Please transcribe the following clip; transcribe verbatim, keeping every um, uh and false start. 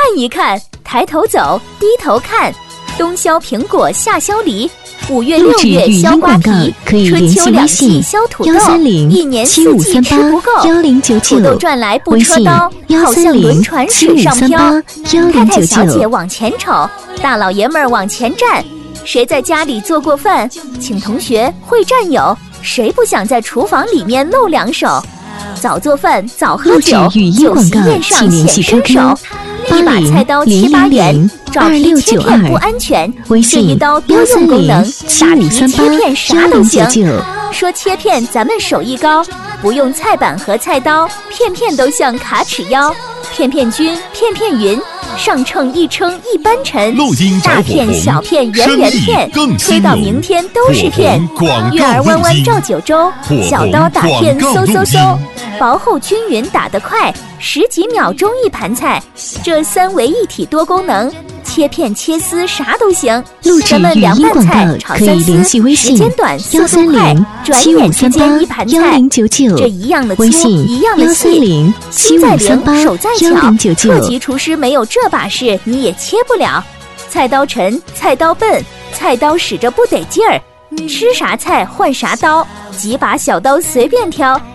一看，抬头走，低头看，冬削苹果夏削梨，五月六月削瓜皮，春秋两季削土豆，一年四季吃不够。土豆赚来不车刀，好像轮船水上漂。太太小姐往前瞅，大老爷们儿往前站。谁在家里做过饭？请同学会战友。谁不想在厨房里面露两手？早做饭早喝酒，酒席宴上显身手。一把菜刀七八元，找皮切片不安全。这一刀多用功能，打皮切片啥都行。说切片咱们手艺高，不用菜板和菜刀，片片都像卡尺腰。片片均，片片匀，上秤一称一般沉。大片小片圆圆片，推到明天都是片。月儿弯弯照九州，小刀打片嗖嗖嗖，薄厚均匀打得快，十几秒钟一盘菜。这三位一体多功能，切片切丝啥都行。咱们凉拌菜炒三丝，时间短速度快，转眼之间一盘菜。这一样的粗，一样的细，心在灵手在巧，特级厨师没有这把式你也切不了。菜刀沉，菜刀笨，菜刀使着不得劲儿，吃啥菜换啥刀，几把小刀随便挑，